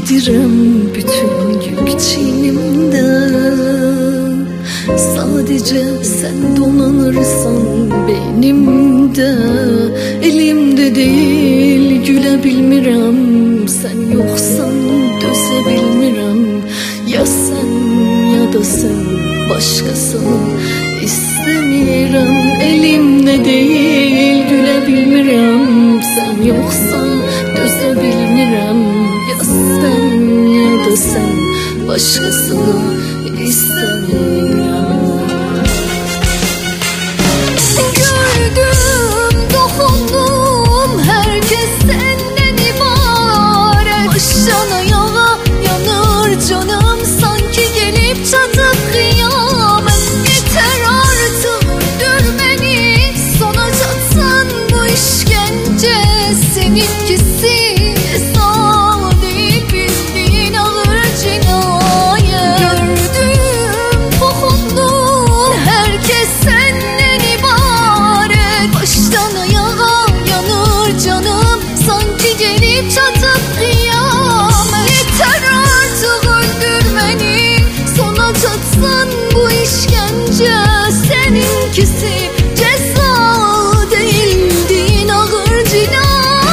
Gidirem bütün yük çiğnimde. Sadece sen donanırsan beynimde. Elimde değil gülebilmirem, sen yoksan dözebilmirem. Ya sen ya da sen başkasını istemirem. Elimde değil gülebilmirem, sen yoksan dözebilmirem. Ya sen ya da sen başkasını istemirem. Gördüm, dokundum, herkes senden ibaret. Başına yağa yanır canım, sanki gelip çatıp kıyamet. Yeter artık öldür beni, sona çatsın bu işkence. Seninkisi hesap değil, bildiğin ağır cinayet. Gördüm, dokundum, herkes senden ibaret. Baştan ayağa yanır canım, sanki gelip çatıp kıyamet. Yeter artık öldür beni, sona çatsın bu işkence. Seninkisi ceza değil, din ağır cinayet.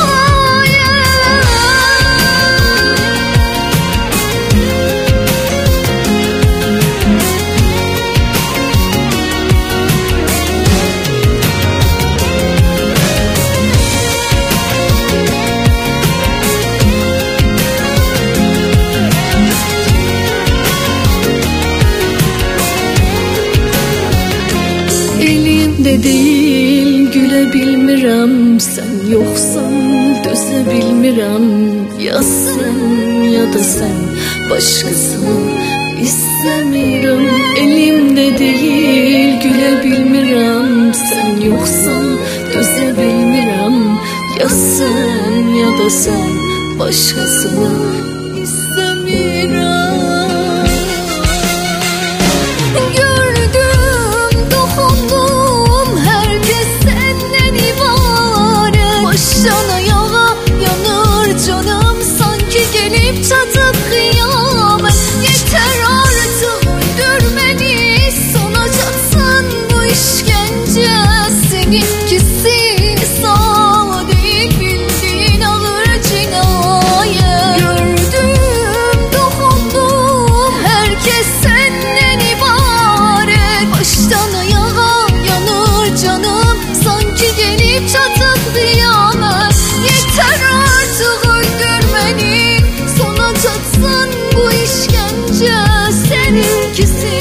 Elimde değil gülebilmirem, sen yoksan dözebilmirem. Ya sen ya da sen başkasını istemirem. Elimde değil gülebilmirem, sen yoksan dözebilmirem. Ya sen ya da sen başkasını istemirem. Gördüm, dokundum, herkes senden ibaret. Baştan ayağa yanır canım, sanki gelip çatıp kıyamet. Yeter artık öldür beni, sona çatsın bu işkence. Seninkisi sağ değil, bildiğin ağır cinayet. Gördüm, dokundum, herkes senden ibaret. Baştan ayağa yanır canım, sanki gelip çatıp kıyamet. Yeter artık öldür beni, sona çatsın bu işkence. Seninkisi